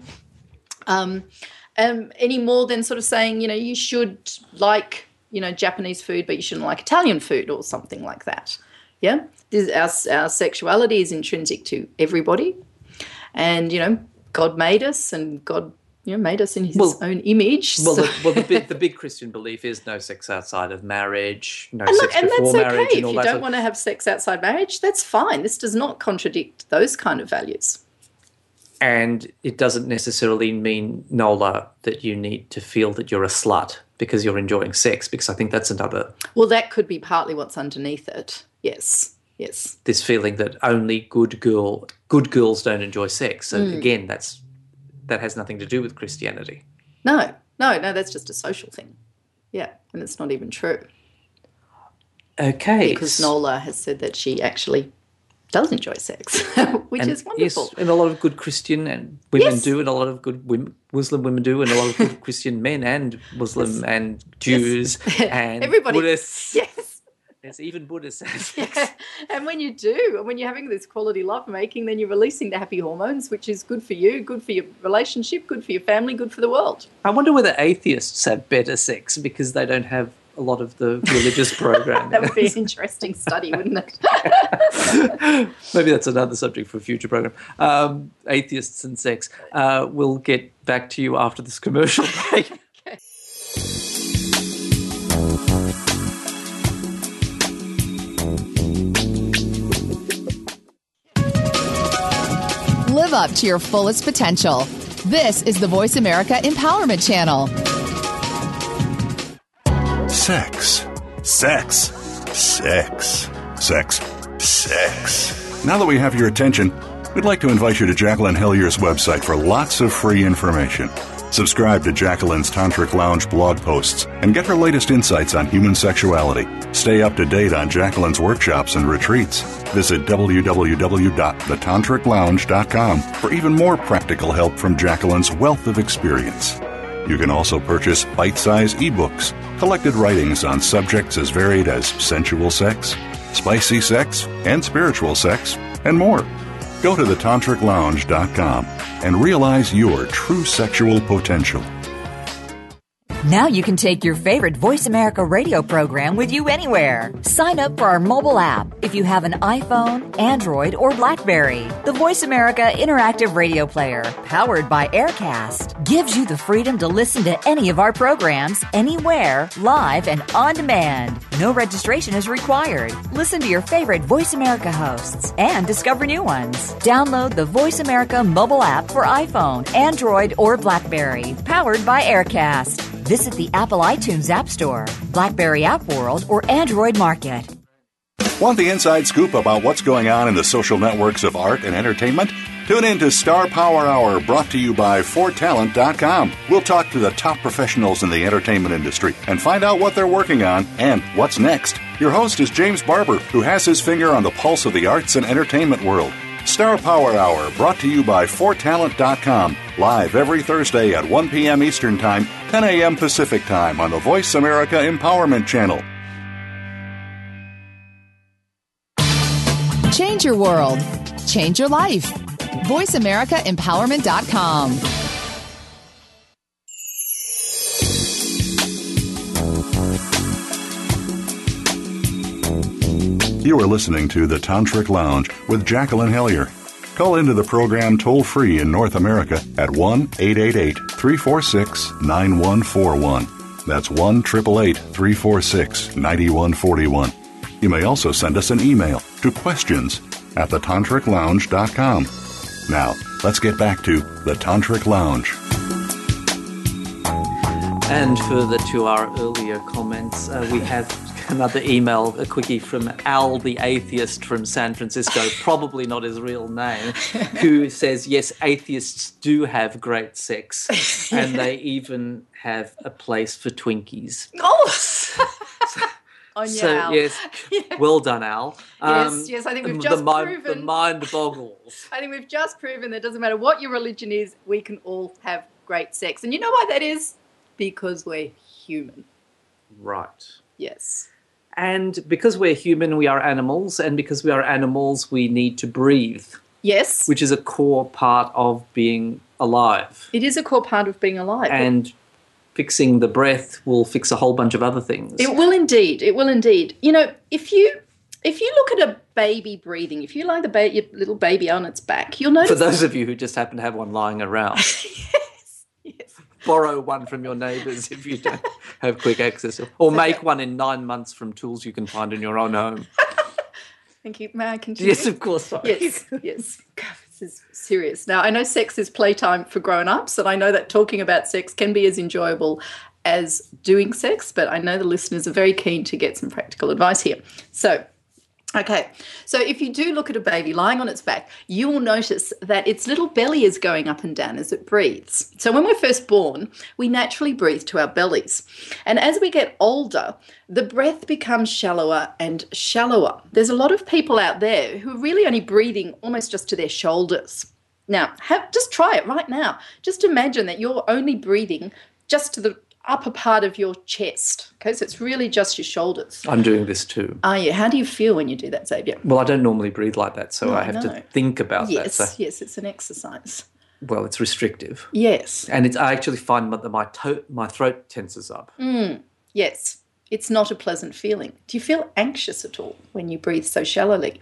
Um, um, any more than sort of saying, you know, you should like, you know, Japanese food, but you shouldn't like Italian food or something like that. Yeah. This, our, our sexuality is intrinsic to everybody. And, you know, God made us and God, you know, made us in his
Well-
own image.
Well,
so-
the, well, the big, the big Christian belief is no sex outside of marriage, no
and look,
sex
and
before
that's
marriage,
okay.
and
If
all
you
that.
don't
sort-
want to have sex outside marriage, that's fine. This does not contradict those kind of values.
And it doesn't necessarily mean, Nola, that you need to feel that you're a slut because you're enjoying sex, because I think that's another,
Well, that could be partly what's underneath it. Yes, yes.
this feeling that only good girl, good girls don't enjoy sex. So
Mm.
again, that's that has nothing to do with Christianity.
No, no, no, that's just a social thing. Yeah, and it's not even true.
Okay.
Because Nola has said that she actually does enjoy sex, which
And
is wonderful.
Yes, and a lot of good Christian and women
Yes.
do, and a lot of good women, Muslim women do, and a lot of good Christian men and Muslim and Jews and
Everybody.
Buddhists.
Yes.
Yes, even Buddhists.
Yeah. And when you do, and when you're having this quality lovemaking, then you're releasing the happy hormones, which is good for you, good for your relationship, good for your family, good for the world.
I wonder whether atheists have better sex because they don't have a lot of the religious program.
That would be an interesting study, wouldn't it?
Maybe that's another subject for a future program. Um, atheists and sex. Uh, we'll get back to you after this commercial break.
Live up to your fullest potential. This is the Voice America Empowerment Channel.
Sex. Sex. Sex. Sex. Sex. Now that we have your attention, we'd like to invite you to Jacqueline Hillier's website for lots of free information. Subscribe to Jacqueline's Tantric Lounge blog posts and get her latest insights on human sexuality. Stay up to date on Jacqueline's workshops and retreats. Visit w w w dot the tantric lounge dot com for even more practical help from Jacqueline's wealth of experience. You can also purchase bite-sized ebooks, collected writings on subjects as varied as sensual sex, spicy sex, and spiritual sex, and more. Go to the tantric lounge dot com and realize your true sexual potential.
Now you can take your favorite Voice America radio program with you anywhere. Sign up for our mobile app if you have an iPhone, Android, or BlackBerry. The Voice America Interactive Radio Player, powered by Aircast, gives you the freedom to listen to any of our programs, anywhere, live and on demand. No registration is required. Listen to your favorite Voice America hosts and discover new ones. Download the Voice America mobile app for iPhone, Android, or BlackBerry, powered by Aircast. Visit the Apple iTunes App Store, BlackBerry App World, or Android Market.
Want the inside scoop about what's going on in the social networks of art and entertainment? Tune in to Star Power Hour, brought to you by four talent dot com. We'll talk to the top professionals in the entertainment industry and find out what they're working on and what's next. Your host is James Barber, who has his finger on the pulse of the arts and entertainment world. Star Power Hour, brought to you by four talent dot com. Live every Thursday at one p.m. Eastern Time, ten a.m. Pacific Time on the Voice America Empowerment Channel.
Change your world. Change your life. voice america empowerment dot com.
You are listening to The Tantric Lounge with Jacqueline Hillier. Call into the program toll-free in North America at one eight eight eight, three four six, nine one four one. That's one eight eight eight, three four six, nine one four one. You may also send us an email to questions at the tantric lounge dot com. Now, let's get back to The Tantric Lounge.
And further to our earlier comments, uh, we have another email, a quickie from Al the Atheist from San Francisco, probably not his real name, who says, yes, atheists do have great sex, and they even have a place for Twinkies.
Oh!
So,
On
so
Al.
yes,
Yeah.
Well done, Al.
Yes, yes, I think we've
the
just
mind,
proven-
The mind boggles.
I think we've just proven that it doesn't matter what your religion is, we can all have great sex. And you know why that is? Because we're human.
Right.
Yes.
And because we're human, we are animals, and because we are animals, we need to breathe.
Yes.
Which is a core part of being alive.
It is a core part of being alive.
And fixing the breath will fix a whole bunch of other things.
It will indeed. It will indeed. You know, if you if you look at a baby breathing, if you lie the ba- your little baby on its back, you'll notice.
For those of you who just happen to have one lying around.
Yes. Yes.
Borrow one from your neighbours if you don't have quick access. Or make one in nine months from tools you can find in your own home.
Thank you. May I continue?
Yes, of course. Sorry.
Yes, yes. God, this is serious. Now, I know sex is playtime for grown-ups, and I know that talking about sex can be as enjoyable as doing sex, but I know the listeners are very keen to get some practical advice here. So, okay. So if you do look at a baby lying on its back, you will notice that its little belly is going up and down as it breathes. So when we're first born, we naturally breathe to our bellies. And as we get older, the breath becomes shallower and shallower. There's a lot of people out there who are really only breathing almost just to their shoulders. Now, have, just try it right now. Just imagine that you're only breathing just to the upper part of your chest. Okay, so it's really just your shoulders.
I'm doing this too.
Are you? How do you feel when you do that, Xavier?
Well, I don't normally breathe like that, so
No,
I have
no.
to think about
Yes,
that. So,
yes, it's an exercise.
well, it's restrictive.
Yes,
And it's, I actually find that my, to- my throat tenses up.
yes. It's not a pleasant feeling. Do you feel anxious at all when you breathe so shallowly?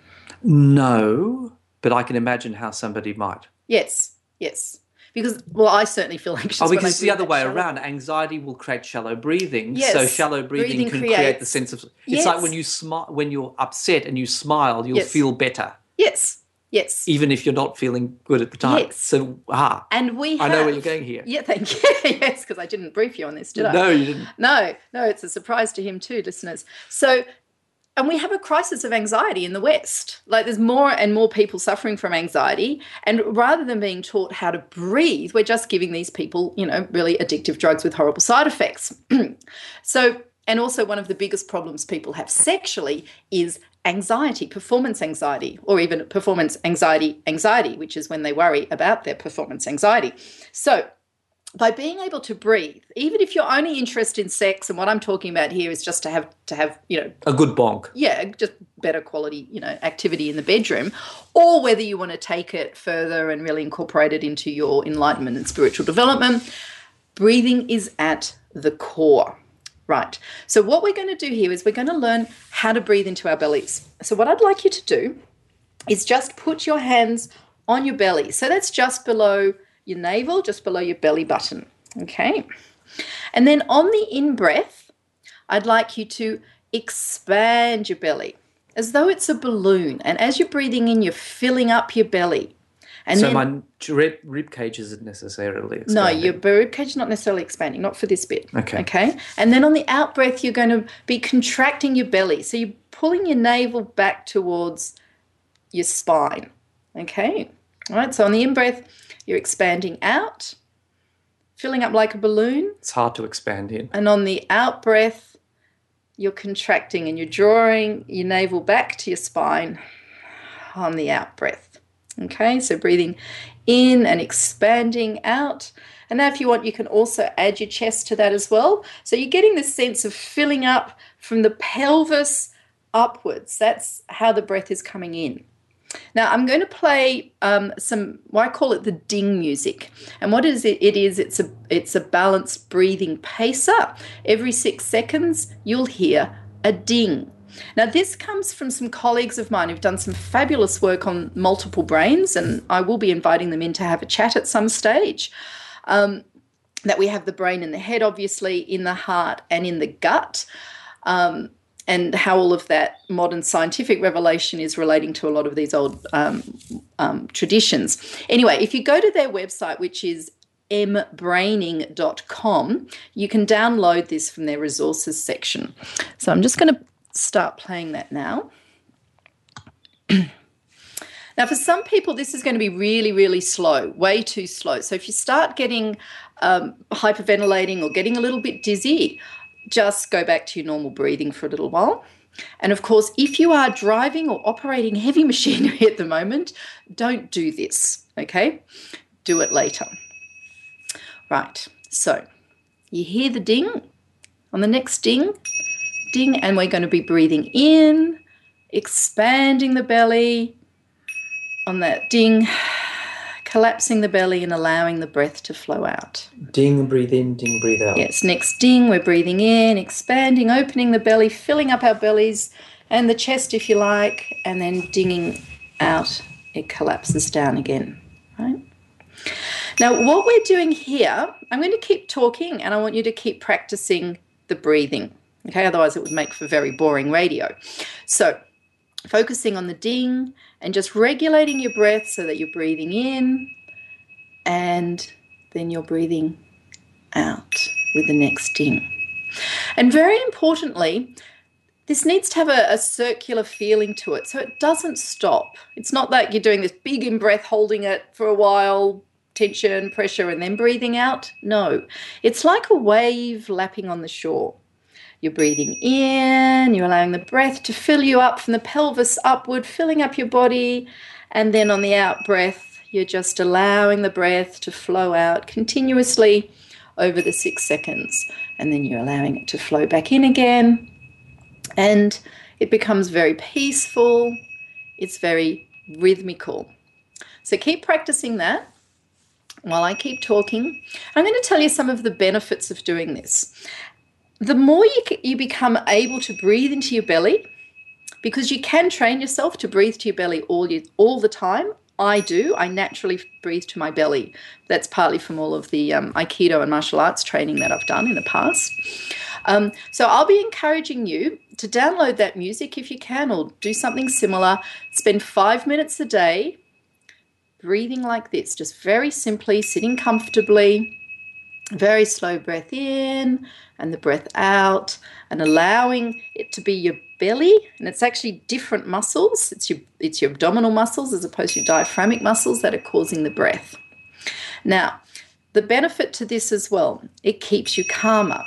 No, but I can imagine how somebody might.
Yes, yes. Because, well, I certainly feel anxious
Oh,
when I
because it's the
breathe
other
that
way
shallow.
around. Anxiety will create shallow breathing.
Yes,
So shallow breathing,
breathing
can create the
creates-
sense of. It's
Yes.
like when you smile, when you're upset and you smile, you'll
Yes.
feel better,
Yes, yes.
even if you're not feeling good at the time.
Yes.
So ah,
And we
I
have...
know where you're going here.
Yeah, thank you. Yes, because I didn't brief you on this, did I?
No, you didn't.
No, no, it's a surprise to him too, listeners. So, and we have a crisis of anxiety in the West. Like there's more and more people suffering from anxiety. And rather than being taught how to breathe, we're just giving these people, you know, really addictive drugs with horrible side effects. So, and also one of the biggest problems people have sexually is anxiety, performance anxiety, or even performance anxiety anxiety, which is when they worry about their performance anxiety. So, by being able to breathe, even if you're only interested in sex, and what I'm talking about here is just to have to have, you know,
A good bonk.
yeah, just better quality, you know, activity in the bedroom, or whether you want to take it further and really incorporate it into your enlightenment and spiritual development, breathing is at the core. Right. So what we're going to do here is we're going to learn how to breathe into our bellies. So what I'd like you to do is just put your hands on your belly. So that's just below your navel, just below your belly button, okay? And then on the in-breath, I'd like you to expand your belly as though it's a balloon. And as you're breathing in, you're filling up your belly. And
so
then,
my rib, rib cage isn't necessarily expanding.
no, your rib cage is not necessarily expanding, not for this bit.
Okay.
Okay. And then on the out-breath, you're going to be contracting your belly. So you're pulling your navel back towards your spine. Okay. All right, so on the in-breath, you're expanding out, filling up like a balloon.
It's hard to expand in.
And on the out-breath, you're contracting and you're drawing your navel back to your spine on the out-breath. Okay, so breathing in and expanding out. And now if you want, you can also add your chest to that as well. So you're getting this sense of filling up from the pelvis upwards. That's how the breath is coming in. Now, I'm going to play um, some, well, I call it the ding music. And what is it? It is, it's a, it's a balanced breathing pacer. Every six seconds, you'll hear a ding. Now, this comes from some colleagues of mine who've done some fabulous work on multiple brains, and I will be inviting them in to have a chat at some stage. Um, that we have the brain in the head, obviously, in the heart and in the gut. Um, and how all of that modern scientific revelation is relating to a lot of these old um, um, traditions. Anyway, if you go to their website, which is m braining dot com, you can download this from their resources section. So I'm just going to start playing that now. Now, for some people, this is going to be really, really slow, way too slow. So if you start getting um, hyperventilating or getting a little bit dizzy, just go back to your normal breathing for a little while. And of course, if you are driving or operating heavy machinery at the moment, don't do this, okay? Do it later. Right, so you hear the ding. On the next ding, ding, and we're going to be breathing in, expanding the belly. On that ding, collapsing the belly and allowing the breath to flow out.
Ding, breathe in, ding, breathe out.
Yes, next ding, we're breathing in, expanding, opening the belly, filling up our bellies and the chest if you like, and then dinging out, it collapses down again, right? Now, what we're doing here, I'm going to keep talking and I want you to keep practicing the breathing, okay? Otherwise it would make for very boring radio. So, focusing on the ding and just regulating your breath so that you're breathing in and then you're breathing out with the next ding. And very importantly, this needs to have a, a circular feeling to it so it doesn't stop. It's not like you're doing this big in-breath, holding it for a while, tension, pressure, and then breathing out. No, it's like a wave lapping on the shore. You're breathing in, you're allowing the breath to fill you up from the pelvis upward, filling up your body. And then on the out breath, you're just allowing the breath to flow out continuously over the six seconds. And then you're allowing it to flow back in again. And it becomes very peaceful. It's very rhythmical. So keep practicing that while I keep talking. I'm going to tell you some of the benefits of doing this. The more you, you become able to breathe into your belly, because you can train yourself to breathe to your belly all, you, all the time. I do. I naturally breathe to my belly. That's partly from all of the um, Aikido and martial arts training that I've done in the past. Um, so I'll be encouraging you to download that music if you can, or do something similar. Spend five minutes a day breathing like this, just very simply, sitting comfortably. Very slow breath in and the breath out, and allowing it to be your belly. And it's actually different muscles. It's your, it's your abdominal muscles as opposed to your diaphragmatic muscles that are causing the breath. Now, the benefit to this as well, it keeps you calmer.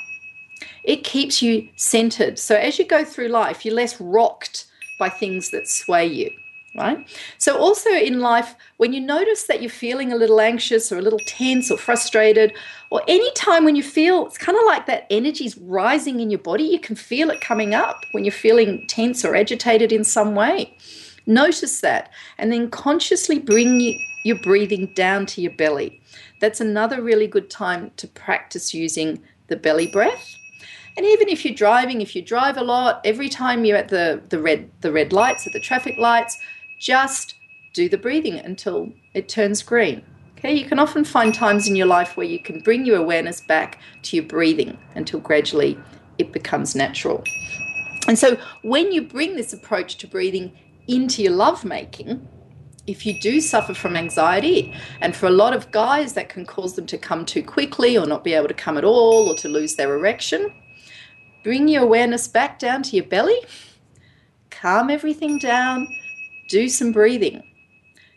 It keeps you centered. So as you go through life, you're less rocked by things that sway you. Right? So also in life, when you notice that you're feeling a little anxious or a little tense or frustrated, or any time when you feel it's kind of like that energy's rising in your body, you can feel it coming up when you're feeling tense or agitated in some way. Notice that, and then consciously bring you, your breathing down to your belly. That's another really good time to practice using the belly breath. And even if you're driving, if you drive a lot, every time you're at the, the red the red lights, at the traffic lights, just do the breathing until it turns green. Okay, you can often find times in your life where you can bring your awareness back to your breathing until gradually it becomes natural. And so when you bring this approach to breathing into your lovemaking, if you do suffer from anxiety, and for a lot of guys that can cause them to come too quickly or not be able to come at all or to lose their erection, bring your awareness back down to your belly, calm everything down, do some breathing.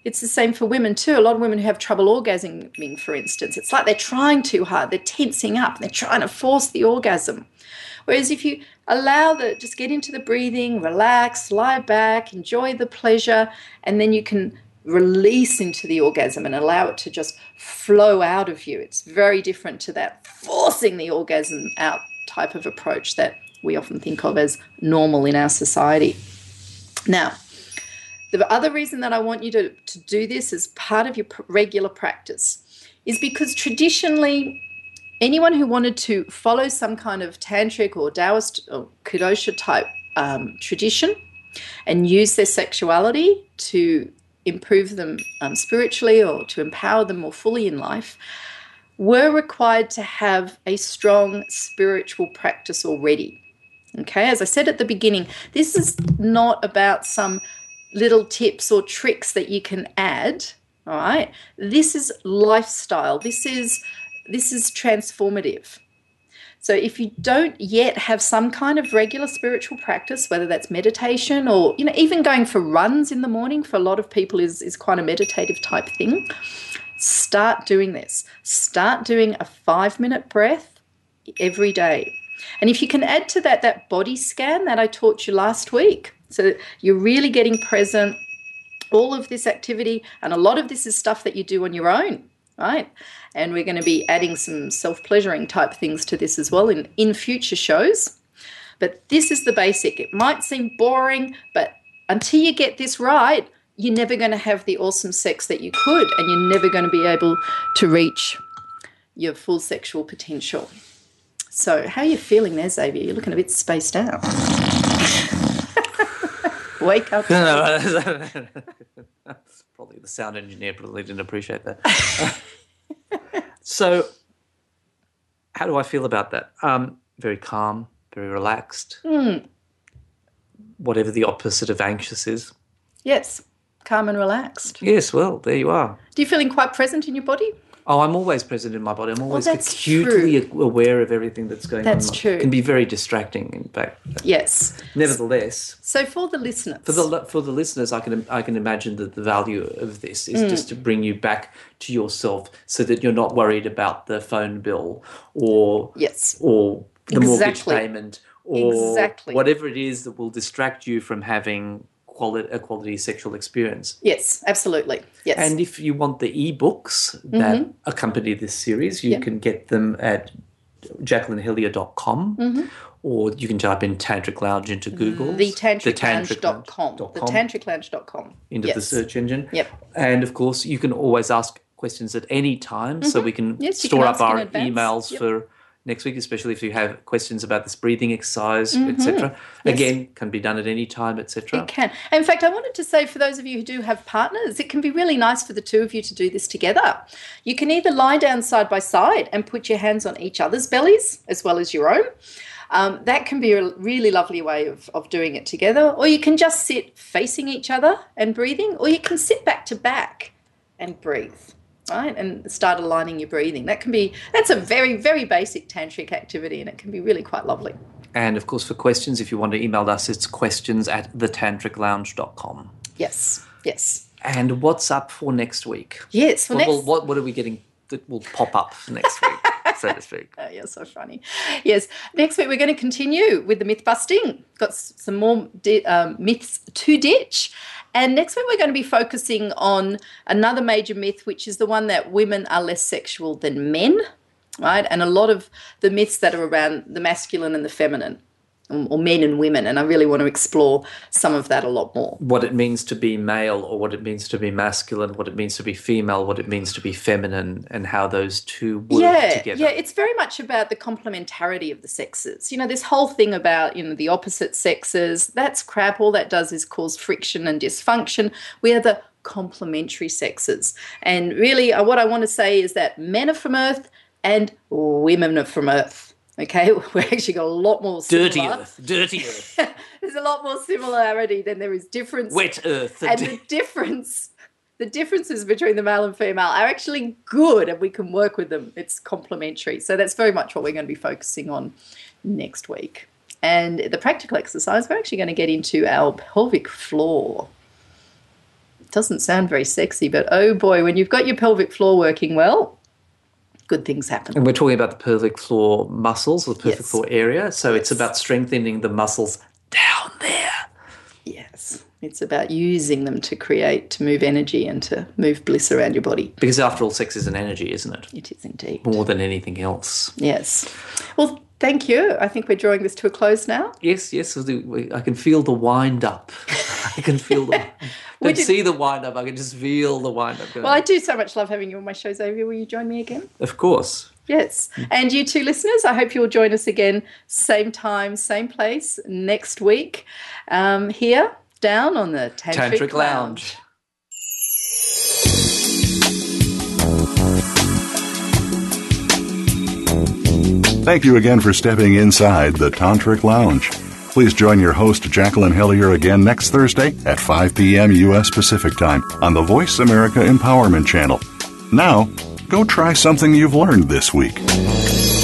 It's the same for women too. A lot of women who have trouble orgasming, for instance, it's like they're trying too hard. They're tensing up. They're trying to force the orgasm. Whereas if you allow the, just get into the breathing, relax, lie back, enjoy the pleasure, and then you can release into the orgasm and allow it to just flow out of you. It's very different to that forcing the orgasm out type of approach that we often think of as normal in our society. Now, the other reason that I want you to, to do this as part of your regular practice is because traditionally, anyone who wanted to follow some kind of tantric or Taoist or Kadosha type um, tradition and use their sexuality to improve them um, spiritually or to empower them more fully in life were required to have a strong spiritual practice already. Okay, as I said at the beginning, this is not about some little tips or tricks that you can add, all right? This is lifestyle. This is this is transformative. So if you don't yet have some kind of regular spiritual practice, whether that's meditation or, you know, even going for runs in the morning for a lot of people is, is quite a meditative type thing, start doing this. Start doing a five-minute breath every day. And if you can add to that that body scan that I taught you last week, so you're really getting present, all of this activity, and a lot of this is stuff that you do on your own, right? And we're going to be adding some self-pleasuring type things to this as well in, in future shows. But this is the basic. It might seem boring, but until you get this right, you're never going to have the awesome sex that you could, and you're never going to be able to reach your full sexual potential. So how are you feeling there, Xavier? You're looking a bit spaced out. Wake up.
Probably the sound engineer probably didn't appreciate that. So how do I feel about that? Um, very calm, very relaxed.
Mm.
Whatever the opposite of anxious is.
Yes, calm and relaxed.
Yes, well, there you are.
Do you feeling quite present in your body?
Oh, I'm always present in my body. I'm always
well, that's
acutely
true.
aware of everything that's going
that's
on.
That's true.
It can be very distracting, in fact.
Yes.
Nevertheless.
So for the listeners.
For the for the listeners, I can I can imagine that the value of this is mm. just to bring you back to yourself, so that you're not worried about the phone bill or
yes
or the
exactly.
mortgage payment or
exactly.
whatever it is that will distract you from having quality a quality sexual experience.
Yes, absolutely. Yes.
And if you want the ebooks that mm-hmm. accompany this series, you yep. can get them at jacqueline hillier dot com
mm-hmm.
or you can type in Tantric Lounge into Google.
The tantric lounge dot com. The tantric lounge dot com.
Into
yes.
the search engine.
Yep.
And of course, you can always ask questions at any time, mm-hmm. so we can
yes,
store
can
up our
emails
yep. for next week, especially if you have questions about this breathing exercise, mm-hmm. et cetera.
Yes.
Again, can be done at any time, et cetera.
It can. In fact, I wanted to say for those of you who do have partners, it can be really nice for the two of you to do this together. You can either lie down side by side and put your hands on each other's bellies as well as your own. Um, that can be a really lovely way of, of doing it together. Or you can just sit facing each other and breathing, or you can sit back to back and breathe. Right, and start aligning your breathing. That can be, that's a very, very basic tantric activity, and it can be really quite lovely.
And of course, for questions, if you want to email us, it's questions at the tantric lounge dot com.
Yes, yes.
And what's up for next week?
Yes, for
what,
next...
what, what are we getting that will pop up next week, so to speak?
Oh, you're so funny. Yes, next week we're going to continue with the myth busting. Got some more di- um, myths to ditch. And next week we're going to be focusing on another major myth, which is the one that women are less sexual than men, right? And a lot of the myths that are around the masculine and the feminine, or men and women. And I really want to explore some of that a lot more.
What it means to be male, or what it means to be masculine, what it means to be female, what it means to be feminine, and how those two work
yeah,
together.
Yeah, it's very much about the complementarity of the sexes. You know, this whole thing about, you know, the opposite sexes, that's crap. All that does is cause friction and dysfunction. We are the complementary sexes. And really uh, what I want to say is that men are from Earth and women are from Earth. Okay, we're actually got a lot more similar.
Dirty Earth, dirty Earth.
There's a lot more similarity than there is difference.
Wet Earth.
And the difference, the differences between the male and female are actually good, and we can work with them. It's complementary. So that's very much what we're going to be focusing on next week. And the practical exercise, we're actually going to get into our pelvic floor. Doesn't sound very sexy, but oh boy, when you've got your pelvic floor working well, good things happen.
And we're talking about the pelvic floor muscles, or the pelvic
Yes.
floor area. So
Yes.
it's about strengthening the muscles down there.
Yes. It's about using them to create, to move energy and to move bliss around your body.
Because after all, sex is an energy, isn't it?
It is indeed.
More than anything else.
Yes. Well, thank you. I think we're drawing this to a close now.
Yes, yes. I can feel the wind up. I can feel the. I
Would
can
you-
see the wind up. I can just feel the wind up. Going.
Well, I do so much love having you on my shows, Xavier. Will you join me again?
Of course.
Yes. And you two listeners, I hope you'll join us again, same time, same place, next week, um, here, down on the Tantric,
Tantric Lounge.
Thank you again for stepping inside the Tantric Lounge. Please join your host, Jacqueline Hillier, again next Thursday at five p.m. U S Pacific Time on the Voice America Empowerment Channel. Now, go try something you've learned this week.